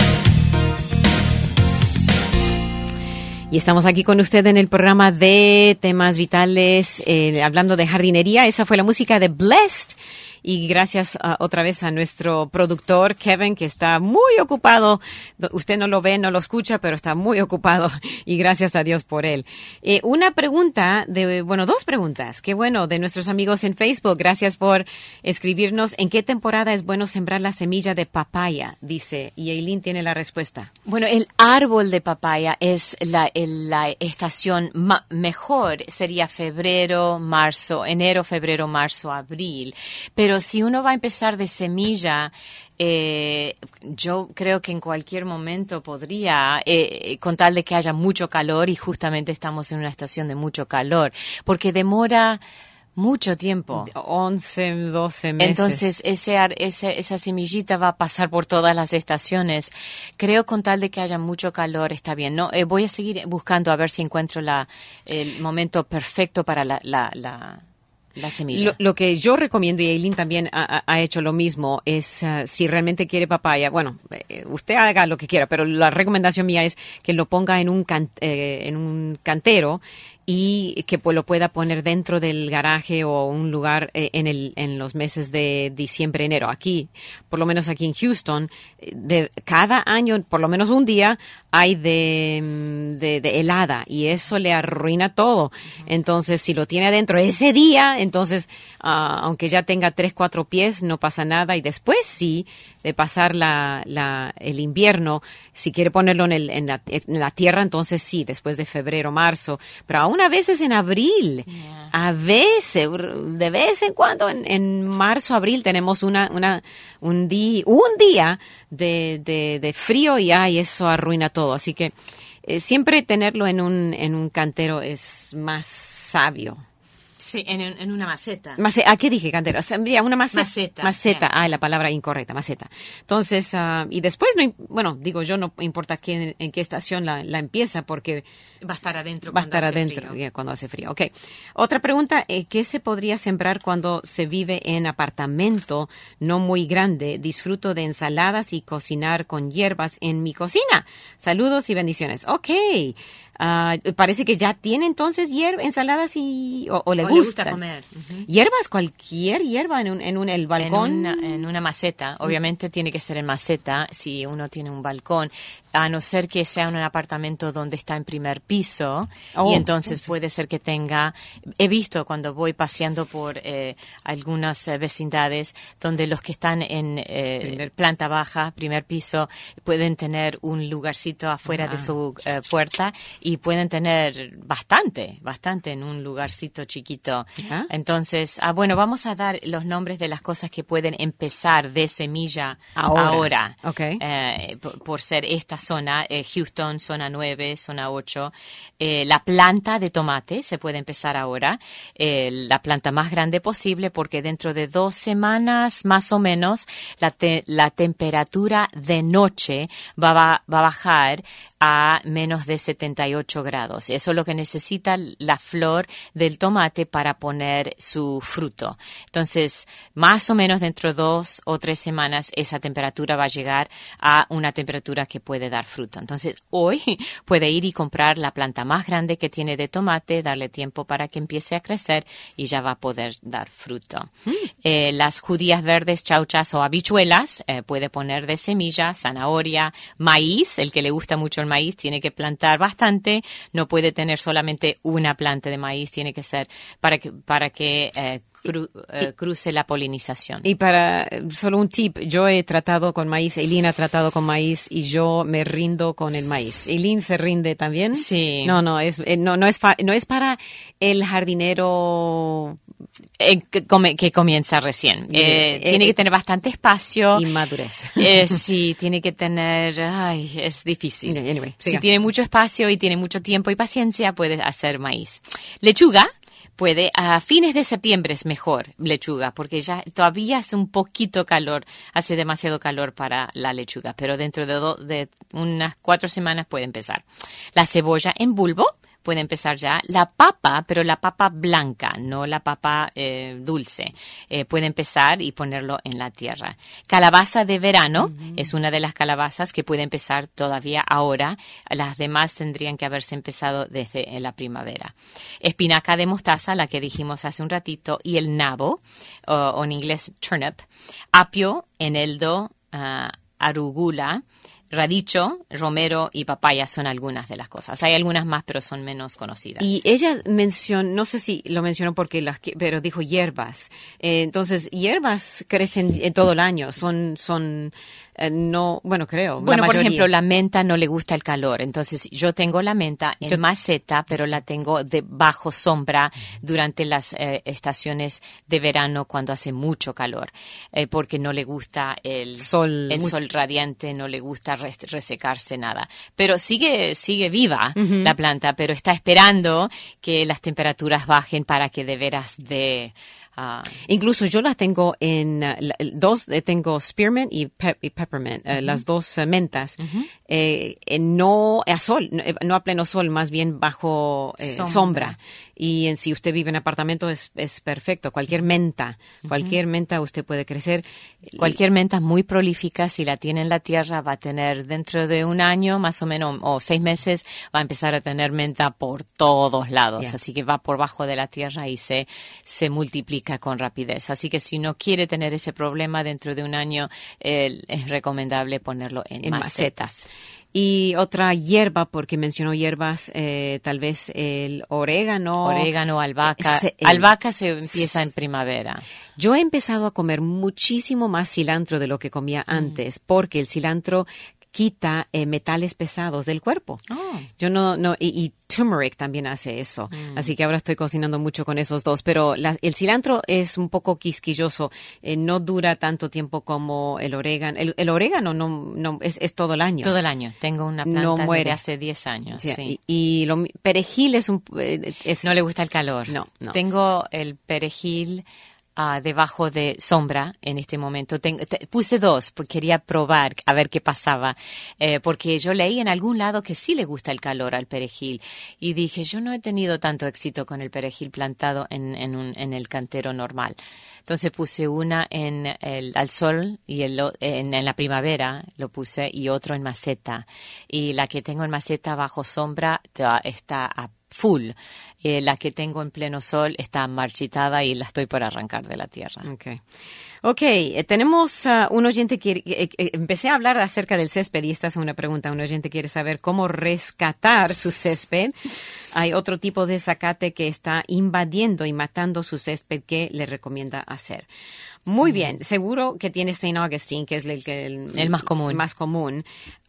Y estamos aquí con usted en el programa de Temas Vitales, eh, hablando de jardinería. Esa fue la música de Blessed. Y gracias uh, otra vez a nuestro productor Kevin, que está muy ocupado. Usted no lo ve, no lo escucha, pero está muy ocupado. Y gracias a Dios por él. Eh, una pregunta, de bueno, dos preguntas. Qué bueno, de nuestros amigos en Facebook. Gracias por escribirnos. ¿En qué temporada es bueno sembrar la semilla de papaya? Dice. Y Eileen tiene la respuesta. Bueno, el árbol de papaya es la, el, la estación ma- mejor. Sería febrero, marzo, enero, febrero, marzo, abril. Pero si uno va a empezar de semilla, eh, yo creo que en cualquier momento podría, eh, con tal de que haya mucho calor, y justamente estamos en una estación de mucho calor, porque demora mucho tiempo. once, doce meses. Entonces, ese, ar- ese, esa semillita va a pasar por todas las estaciones. Creo con tal de que haya mucho calor está bien. No, eh, voy a seguir buscando a ver si encuentro la, el momento perfecto para la, la, la, la semilla. Lo, lo que yo recomiendo, y Eileen también ha, ha hecho lo mismo, es uh, si realmente quiere papaya, bueno, eh, usted haga lo que quiera, pero la recomendación mía es que lo ponga en un, can, eh, en un cantero, y que pues lo pueda poner dentro del garaje o un lugar eh, en el en los meses de diciembre, enero. Aquí, por lo menos aquí en Houston, de cada año, por lo menos un día, hay de, de, de helada, y eso le arruina todo. Entonces, si lo tiene adentro ese día, entonces, uh, aunque ya tenga tres, cuatro pies, no pasa nada. Y después sí, de pasar la, la, el invierno, si quiere ponerlo en, el, en, la, en la tierra, entonces sí, después de febrero, marzo, pero aún a veces en abril, yeah. a veces, de vez en cuando, en, en marzo, abril, tenemos una, una, un día, un día de, de, de frío, y ay, eso arruina todo. Así que eh, siempre tenerlo en un, en un cantero es más sabio. Sí, en, en una maceta. Maceta. ¿A qué dije, cantero? Una maceta. Maceta. Maceta. Ah, la palabra incorrecta, maceta. Entonces, uh, y después, no, bueno, digo yo, no importa qué, en qué estación la, la empieza, porque va a estar adentro va a estar adentro frío. cuando hace frío. Ok. Otra pregunta, eh, ¿qué se podría sembrar cuando se vive en apartamento no muy grande? Disfruto de ensaladas y cocinar con hierbas en mi cocina. Saludos y bendiciones. Ok. Uh, parece que ya tiene entonces hierba, ensaladas y o, o le o gusta. le gusta comer. Uh-huh. Hierbas, cualquier hierba en un, en un el balcón. En una, en una maceta, obviamente uh-huh. tiene que ser en maceta si uno tiene un balcón, a no ser que sea en un apartamento donde está en primer piso, oh, y entonces eso. Puede ser que tenga, he visto cuando voy paseando por eh, algunas eh, vecindades donde los que están en eh, planta baja, primer piso, pueden tener un lugarcito afuera uh-huh. de su eh, puerta, y pueden tener bastante, bastante en un lugarcito chiquito. ¿Ah? Entonces, ah, bueno, vamos a dar los nombres de las cosas que pueden empezar de semilla ahora. ahora okay. eh, por, por ser esta zona, eh, Houston, zona nueve, zona ocho. Eh, la planta de tomate se puede empezar ahora, eh, la planta más grande posible, porque dentro de dos semanas, más o menos, la, te, la temperatura de noche va, va, va a bajar a menos de setenta y ocho grados. Eso es lo que necesita la flor del tomate para poner su fruto. Entonces, más o menos dentro de dos o tres semanas, esa temperatura va a llegar a una temperatura que puede dar fruto. Entonces, hoy puede ir y comprar la planta más grande que tiene de tomate, darle tiempo para que empiece a crecer, y ya va a poder dar fruto. Mm. Eh, las judías verdes, chauchas o habichuelas, eh, puede poner de semilla, zanahoria, maíz. El que le gusta mucho el maíz tiene que plantar bastante, no puede tener solamente una planta de maíz, tiene que ser para que para que eh, cru, eh, cruce la polinización. Y para solo un tip, yo he tratado con maíz, Eileen ha tratado con maíz, y yo me rindo con el maíz. ¿Eileen se rinde también? Sí. No, no es eh, no no es fa, no es para el jardinero Eh, que, come, que comienza recién. Eh, eh, tiene eh, que tener bastante espacio. Y madurez. Eh, sí, tiene que tener... Ay, es difícil. Anyway, si tiene mucho espacio y tiene mucho tiempo y paciencia, puede hacer maíz. Lechuga. Puede, a fines de septiembre es mejor lechuga, porque ya todavía hace un poquito calor, hace demasiado calor para la lechuga, pero dentro de, do, de unas cuatro semanas puede empezar. La cebolla en bulbo puede empezar ya. La papa, pero la papa blanca, no la papa eh, dulce, eh, puede empezar y ponerlo en la tierra. Calabaza de verano uh-huh. es una de las calabazas que puede empezar todavía ahora. Las demás tendrían que haberse empezado desde la primavera. Espinaca de mostaza, la que dijimos hace un ratito, y el nabo, o, o en inglés turnip, apio, eneldo, uh, arugula, radicho, romero y papaya son algunas de las cosas. Hay algunas más, pero son menos conocidas. Y ella mencionó, no sé si lo mencionó porque las, pero dijo hierbas. Eh, entonces, hierbas crecen en todo el año. Son, son, eh, no, bueno, creo. Bueno, la por mayoría. ejemplo, la menta no le gusta el calor. Entonces, yo tengo la menta en yo, maceta, pero la tengo de bajo sombra durante las eh, estaciones de verano cuando hace mucho calor, eh, porque no le gusta el sol, el muy... sol radiante, no le gusta resecarse nada, pero sigue sigue viva uh-huh. la planta, pero está esperando que las temperaturas bajen para que de veras dé. Uh, Incluso yo las tengo en uh, la, dos, eh, tengo spearmint y, pe- y peppermint, uh-huh. uh, las dos uh, mentas, uh-huh. eh, eh, no a sol, no, no a pleno sol, más bien bajo eh, sombra. sombra. Y en, si usted vive en apartamento es, es perfecto. Cualquier menta, uh-huh. cualquier menta usted puede crecer. Cualquier menta es muy prolífica. Si la tiene en la tierra va a tener dentro de un año más o menos o seis meses va a empezar a tener menta por todos lados. Yeah. Así que va por bajo de la tierra y se, se multiplica con rapidez. Así que si no quiere tener ese problema dentro de un año, eh, es recomendable ponerlo en, en macetas. macetas. Y otra hierba, porque mencionó hierbas, eh, tal vez el orégano. Orégano, albahaca. Se, eh, albahaca se empieza en primavera. Yo he empezado a comer muchísimo más cilantro de lo que comía mm. antes, porque el cilantro quita eh, metales pesados del cuerpo. Oh. Yo no, no, y, y turmeric también hace eso. Mm. Así que ahora estoy cocinando mucho con esos dos. Pero la, el cilantro es un poco quisquilloso. Eh, no dura tanto tiempo como el orégano. El, el orégano no, no es, es todo el año. Todo el año. Tengo una planta no muere. de hace diez años. Sí, sí. Y, y lo, perejil es un... Es, no le gusta el calor. No, no. Tengo el perejil... Uh, debajo de sombra en este momento. Ten, te, puse dos porque quería probar a ver qué pasaba, eh, porque yo leí en algún lado que sí le gusta el calor al perejil y dije, yo no he tenido tanto éxito con el perejil plantado en, en, un, en el cantero normal. Entonces puse una en el, al sol y el, en, en la primavera lo puse y otro en maceta. Y la que tengo en maceta bajo sombra está a full. Eh, la que tengo en pleno sol está marchitada y la estoy por arrancar de la tierra. Okay. Ok, eh, tenemos uh, un oyente que eh, eh, empecé a hablar acerca del césped y esta es una pregunta. Un oyente quiere saber cómo rescatar su césped. Hay otro tipo de zacate que está invadiendo y matando su césped. ¿Qué le recomienda hacer? Muy mm. bien, seguro que tiene Saint Augustine, que es el, que, el, el más común. El más común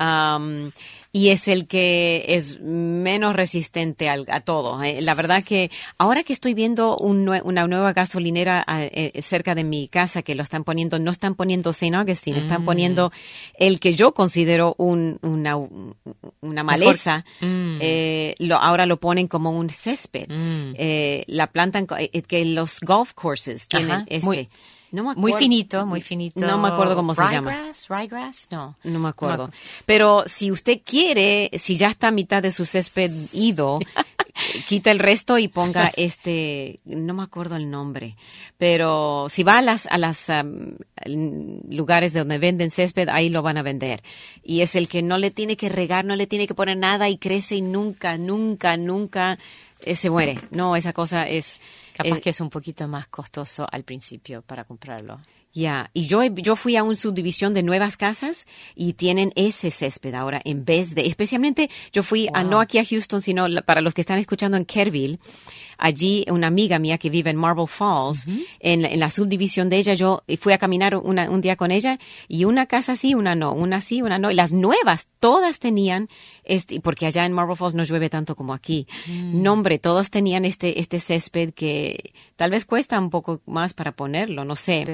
um, y es el que es menos resistente al, a todo. Eh, la verdad que ahora que estoy viendo un nue- una nueva gasolinera eh, cerca de mi casa que lo están poniendo, no están poniendo Saint Augustine, mm. están poniendo el que yo considero un, una, una maleza, mm. eh, lo, ahora lo ponen como un césped. Mm. Eh, la plantan, eh, que los golf courses tienen Ajá, este... Muy. No me muy finito, muy finito. No me acuerdo cómo se ryegrass, llama. ¿Ryegrass? ¿Ryegrass? No. No me acuerdo. No. Pero si usted quiere, si ya está a mitad de su césped ido, quita el resto y ponga este, no me acuerdo el nombre, pero si va a las a las um, lugares donde venden césped, ahí lo van a vender. Y es el que no le tiene que regar, no le tiene que poner nada y crece y nunca, nunca, nunca eh, se muere. No, esa cosa es... Capaz eh, que es un poquito más costoso al principio para comprarlo. Ya, yeah. y yo yo fui a una subdivisión de nuevas casas y tienen ese césped ahora en vez de, especialmente yo fui wow. a no aquí a Houston, sino la, para los que están escuchando en Kerrville, allí una amiga mía que vive en Marble Falls, uh-huh. en, en la subdivisión de ella, yo fui a caminar una, un día con ella y una casa sí, una no, una sí, una no, y las nuevas todas tenían, este, porque allá en Marble Falls no llueve tanto como aquí, mm. no hombre, todos tenían este este césped que tal vez cuesta un poco más para ponerlo, no sé. Pero dura más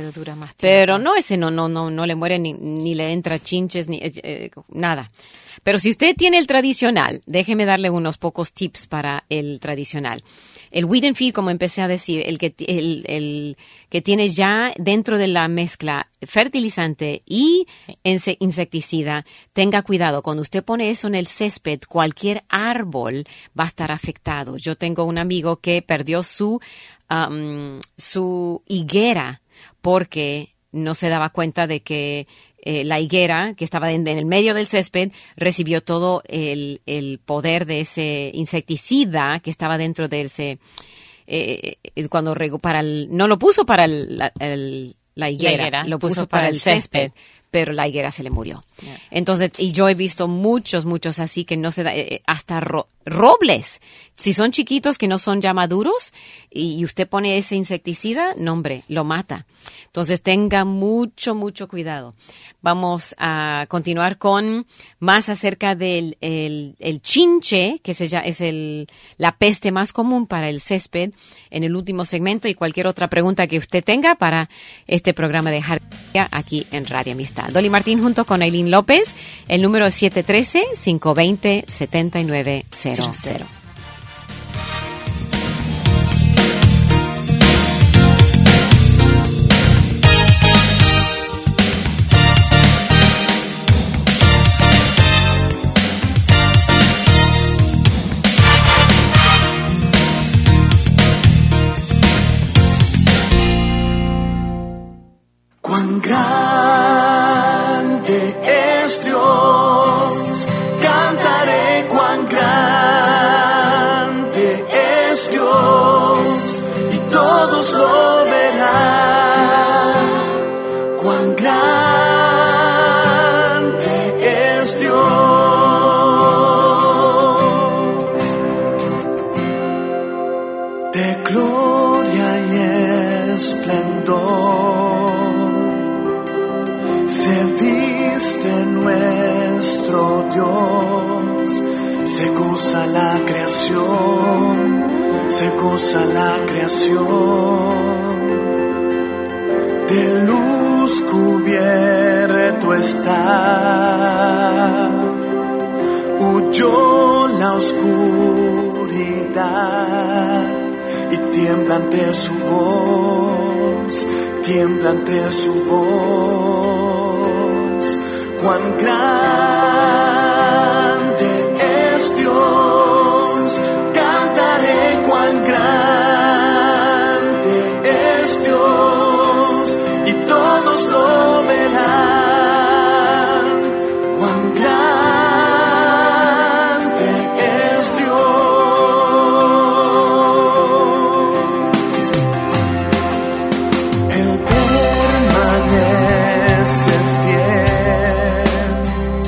más tiempo. Pero no, ese no, no, no, no le muere ni, ni le entra chinches, ni eh, eh, nada. Pero si usted tiene el tradicional, déjeme darle unos pocos tips para el tradicional. El weed and feed, como empecé a decir, el que, el, el que tiene ya dentro de la mezcla fertilizante y insecticida, tenga cuidado. Cuando usted pone eso en el césped, cualquier árbol va a estar afectado. Yo tengo un amigo que perdió su, um, su higuera porque no se daba cuenta de que Eh, la higuera, que estaba en, en el medio del césped, recibió todo el, el poder de ese insecticida que estaba dentro de ese... Eh, cuando regó para el... No lo puso para el, la, el, la, higuera, la higuera, lo puso, puso para, para el césped, césped, pero la higuera se le murió. Yeah. Entonces, y yo he visto muchos, muchos así que no se da... Eh, hasta ro, robles, si son chiquitos que no son ya maduros y, y usted pone ese insecticida, no hombre, lo mata. Entonces tenga mucho, mucho cuidado. Vamos a continuar con más acerca del el, el chinche, que se llama, es el, la peste más común para el césped, en el último segmento, y cualquier otra pregunta que usted tenga para este programa de Jardinería aquí en Radio Amistad. Dolly Martín junto con Aileen López, el número es siete uno tres, cinco dos cero, siete nueve cero cero. Cuán grande es Dios, cantaré cuán grande es Dios, y todos lo verán. Cuán grande es Dios, de gloria y esplendor. Nuestro Dios, se goza la creación, se goza la creación, de luz cubierto está, huyó la oscuridad y tiembla ante su voz, tiembla ante su voz. Cuán grande es Dios, cantaré cuán grande es Dios, y todos lo verán. Cuán grande es Dios, Él permanece fiel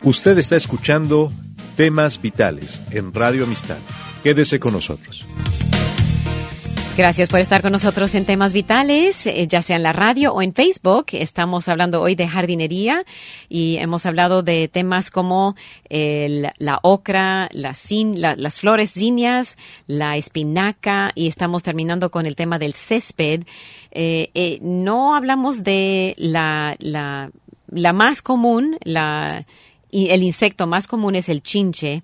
Usted está escuchando Temas Vitales en Radio Amistad. Quédese con nosotros. Gracias por estar con nosotros en Temas Vitales, eh, ya sea en la radio o en Facebook. Estamos hablando hoy de jardinería y hemos hablado de temas como el, la ocra, la cin, la, las flores zinnias, la espinaca, y estamos terminando con el tema del césped. Eh, eh, no hablamos de la, la, la más común, la, y el insecto más común es el chinche.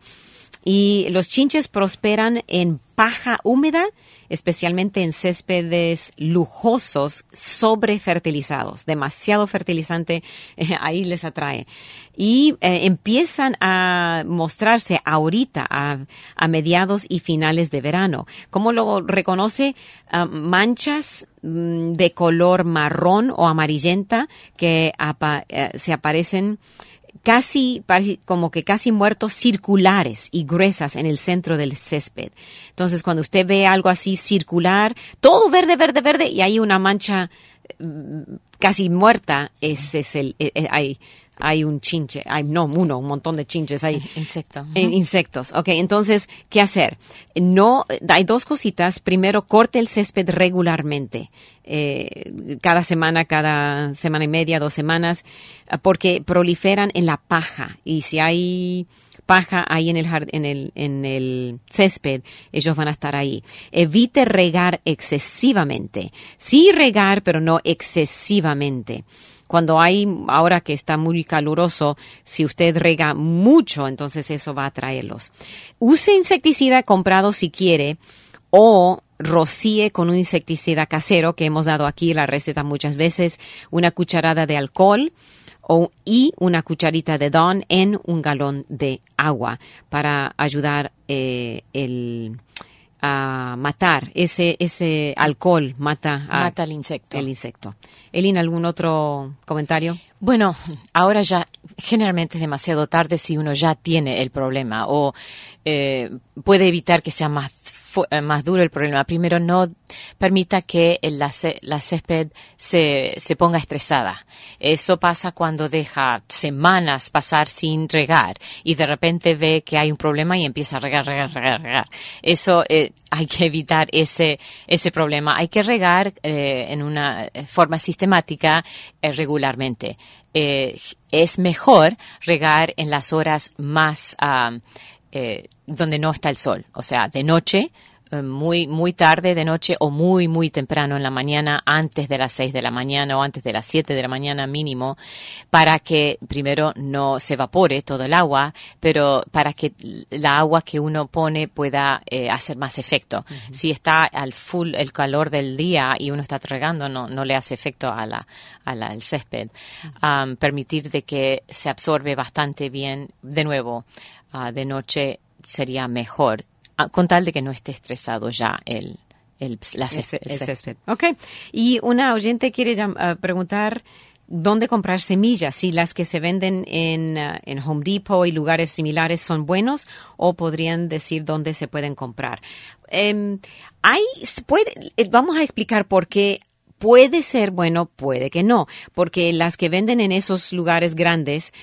Y los chinches prosperan en paja húmeda, especialmente en céspedes lujosos, sobrefertilizados, demasiado fertilizante, eh, ahí les atrae. Y eh, empiezan a mostrarse ahorita, a, a mediados y finales de verano. ¿Cómo lo reconoce? Uh, manchas mm, de color marrón o amarillenta que apa- eh, se aparecen casi, como que casi muertos, circulares y gruesas en el centro del césped. Entonces, cuando usted ve algo así circular, todo verde, verde, verde, y hay una mancha casi muerta, ese es el, eh, eh, hay, hay un chinche, hay, no, uno, un montón de chinches, hay Insecto. Uh-huh. eh, insectos. Ok, entonces, ¿qué hacer? No, hay dos cositas. Primero, corte el césped regularmente. Eh, cada semana, cada semana y media, dos semanas, porque proliferan en la paja, y si hay paja ahí en el, en el, en el césped, ellos van a estar ahí. Evite regar excesivamente. Sí regar, pero no excesivamente. Cuando hay, ahora que está muy caluroso, si usted rega mucho, entonces eso va a atraerlos. Use insecticida comprado si quiere, o rocíe con un insecticida casero, que hemos dado aquí la receta muchas veces, una cucharada de alcohol o, y una cucharita de Dawn en un galón de agua para ayudar eh, el, a matar. Ese, ese alcohol mata, a, Mata al insecto. el insecto. Elin, ¿algún otro comentario? Bueno, ahora ya generalmente es demasiado tarde si uno ya tiene el problema, o eh, puede evitar que sea más más duro el problema. Primero, no permita que la, la césped se, se ponga estresada. Eso pasa cuando deja semanas pasar sin regar y de repente ve que hay un problema y empieza a regar, regar, regar, regar. Eso eh, hay que evitar ese ese problema. Hay que regar eh, en una forma sistemática eh, regularmente. Eh, es mejor regar en las horas más um, Eh, donde no está el sol, o sea, de noche, eh, muy muy tarde de noche o muy muy temprano en la mañana, antes de las seis de la mañana o antes de las siete de la mañana mínimo, para que primero no se evapore todo el agua, pero para que la agua que uno pone pueda eh, hacer más efecto. Uh-huh. Si está al full el calor del día y uno está regando, no no le hace efecto a la a la, al césped. Uh-huh. Um, permitir de que se absorbe bastante bien, de nuevo. Uh, de noche sería mejor, uh, con tal de que no esté estresado ya el, el, la césped, el, el césped. Ok. Y una oyente quiere uh, preguntar dónde comprar semillas, si las que se venden en, uh, en Home Depot y lugares similares son buenos, o podrían decir dónde se pueden comprar. Um, hay, puede, vamos a explicar por qué. Puede ser bueno, puede que no, porque las que venden en esos lugares grandes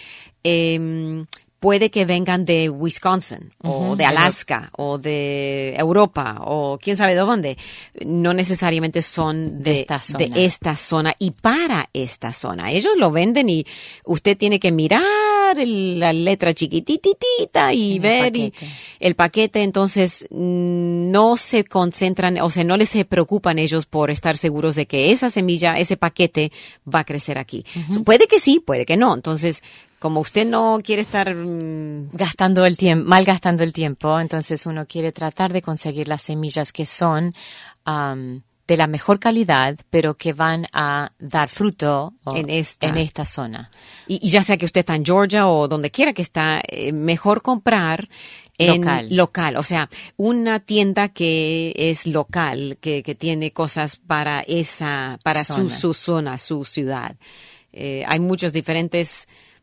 eh, puede que vengan de Wisconsin, uh-huh, o de Alaska, o de Europa, o quién sabe de dónde. No necesariamente son de, de, esta, zona. de esta zona y para esta zona. Ellos lo venden y usted tiene que mirar el, la letra chiquititita y en ver el paquete. Y el paquete. Entonces, no se concentran, o sea, no les se preocupan ellos por estar seguros de que esa semilla, ese paquete va a crecer aquí. Uh-huh. So, puede que sí, puede que no. Entonces, como usted no quiere estar mmm, gastando el tiempo, malgastando el tiempo, entonces uno quiere tratar de conseguir las semillas que son um, de la mejor calidad, pero que van a dar fruto o, en, esta. en esta zona. Y, y ya sea que usted está en Georgia o donde quiera que está, eh, mejor comprar en local. local, o sea, una tienda que es local, que, que tiene cosas para esa, para zona. Su, su zona, su ciudad. Eh, hay muchos diferentes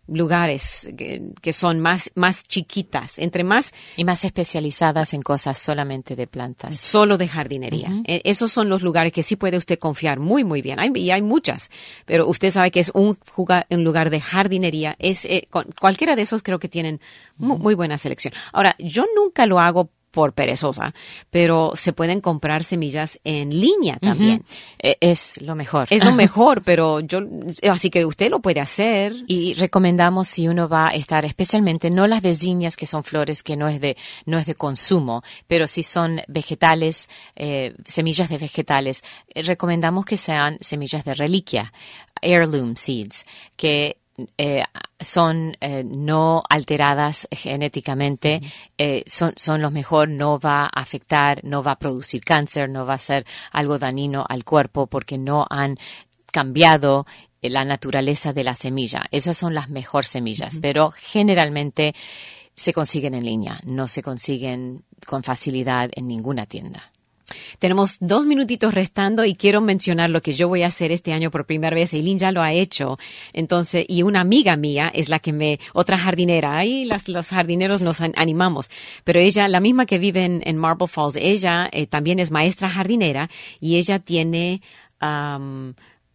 lugares que, que son más, más chiquitas, entre más... Y más especializadas en cosas solamente de plantas. Solo de jardinería. Uh-huh. Eh, esos son los lugares que sí puede usted confiar muy, muy bien. Hay, y hay muchas, pero usted sabe que es un, jugar, un lugar de jardinería. Es eh, con, cualquiera de esos creo que tienen uh-huh. muy, muy buena selección. Ahora, yo nunca lo hago por perezosa, pero se pueden comprar semillas en línea también. Uh-huh. Es lo mejor. Es lo mejor, pero yo, así que usted lo puede hacer. Y recomendamos si uno va a estar, especialmente no las de zinnias, que son flores que no es de, no es de consumo, pero si son vegetales, eh, semillas de vegetales, eh, recomendamos que sean semillas de reliquia, heirloom seeds, que Eh, son eh, no alteradas genéticamente, eh, son, son los mejor, no va a afectar, no va a producir cáncer, no va a ser algo dañino al cuerpo porque no han cambiado la naturaleza de la semilla. Esas son las mejores semillas, uh-huh. pero generalmente se consiguen en línea, no se consiguen con facilidad en ninguna tienda. Tenemos dos minutitos restando y quiero mencionar lo que yo voy a hacer este año por primera vez. Eileen ya lo ha hecho. Entonces, y una amiga mía es la que me, otra jardinera. Ahí las, los jardineros nos animamos. Pero ella, la misma que vive en, en Marble Falls, ella eh, también es maestra jardinera y ella tiene, um,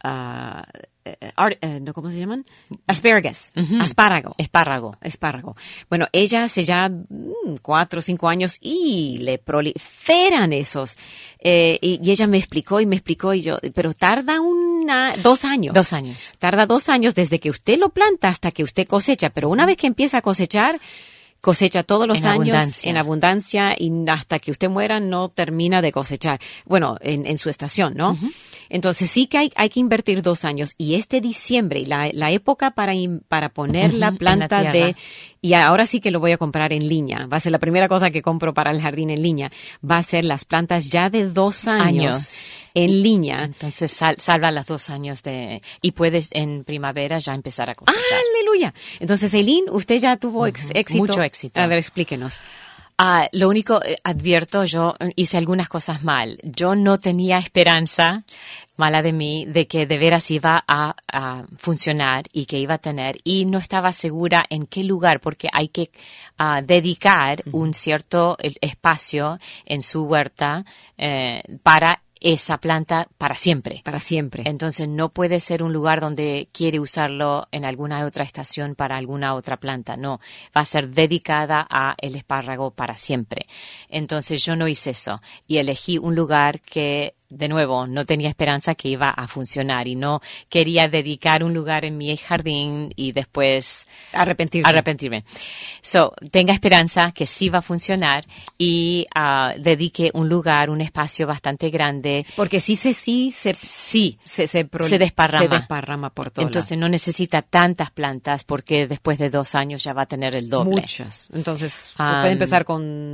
uh, Art, uh, ¿no, ¿cómo se llaman? Asparagus, uh-huh. Espárrago. Espárrago. Espárrago. Bueno, ella hace ya mm, cuatro o cinco años y le proliferan esos. Eh, y, y ella me explicó y me explicó y yo, pero tarda una, dos años. Dos años. Tarda dos años desde que usted lo planta hasta que usted cosecha. Pero una vez que empieza a cosechar, cosecha todos los en años abundancia. en abundancia y hasta que usted muera no termina de cosechar. Bueno, en, en su estación, ¿no? Uh-huh. Entonces sí que hay, hay que invertir dos años y este diciembre, la, la época para, para poner uh-huh, la planta la de, y ahora sí que lo voy a comprar en línea, va a ser la primera cosa que compro para el jardín en línea, va a ser las plantas ya de dos años, años. en línea. Entonces sal, salva los dos años de, y puedes en primavera ya empezar a cosechar. ¡Aleluya! Entonces, Eileen, usted ya tuvo ex, uh-huh, éxito. Mucho éxito. A ver, explíquenos. Uh, lo único, eh, advierto, yo hice algunas cosas mal. Yo no tenía esperanza, mala de mí, de que de veras iba a, a funcionar y que iba a tener, y no estaba segura en qué lugar, porque hay que uh, dedicar uh-huh. un cierto espacio en su huerta eh, para esa planta para siempre. Para siempre. Entonces no puede ser un lugar donde quiere usarlo en alguna otra estación para alguna otra planta. No, va a ser dedicada a el espárrago para siempre. Entonces yo no hice eso y elegí un lugar que, de nuevo, no tenía esperanza que iba a funcionar y no quería dedicar un lugar en mi jardín y después arrepentirse. arrepentirme. So, tenga esperanza que sí va a funcionar y uh, dedique un lugar, un espacio bastante grande. Porque sí se, sí se, sí, se, se, prol- se desparrama. Se desparrama por todo. Entonces no necesita tantas plantas porque después de dos años ya va a tener el doble. Muchas. Entonces Um, puede empezar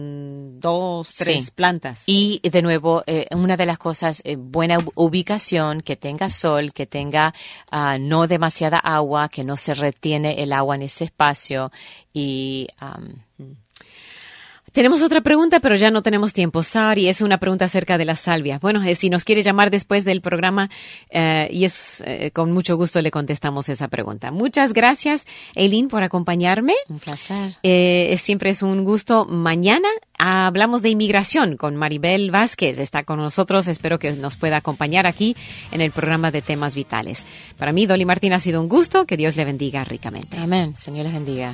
con dos, tres sí. plantas. Y de nuevo, eh, una de las cosas, eh, buena ubicación, que tenga sol, que tenga uh, no demasiada agua, que no se retiene el agua en ese espacio y... Um, Tenemos otra pregunta, pero ya no tenemos tiempo. Sari, es una pregunta acerca de la salvia. Bueno, eh, si nos quiere llamar después del programa, eh, y es eh, con mucho gusto le contestamos esa pregunta. Muchas gracias, Eileen, por acompañarme. Un placer. Eh, siempre es un gusto. Mañana hablamos de inmigración con Maribel Vázquez. Está con nosotros. Espero que nos pueda acompañar aquí en el programa de Temas Vitales. Para mí, Dolly Martín, ha sido un gusto. Que Dios le bendiga ricamente. Amén. Señor les bendiga.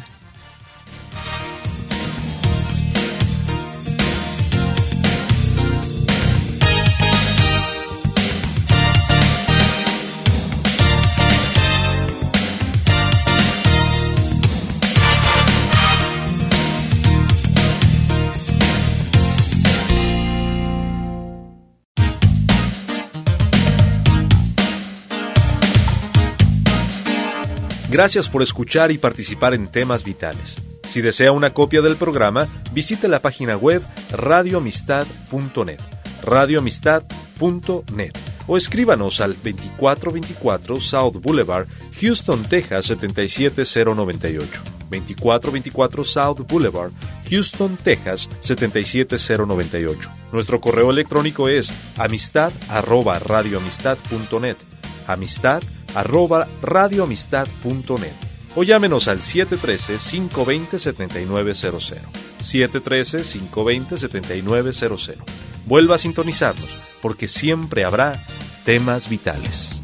Gracias por escuchar y participar en Temas Vitales. Si desea una copia del programa, visite la página web radio amistad punto net, radio amistad punto net, o escríbanos al veinticuatro veinticuatro South Boulevard, Houston, Texas setenta y siete cero noventa y ocho. veinticuatro veinticuatro South Boulevard, Houston, Texas setenta y siete cero noventa y ocho. Nuestro correo electrónico es amistad arroba radio amistad punto net, amistad arroba radio amistad punto net. o llámenos al siete uno tres, cinco dos cero, siete nueve cero cero. siete uno tres, cinco dos cero, siete nueve cero cero. Vuelva a sintonizarnos, porque siempre habrá temas vitales.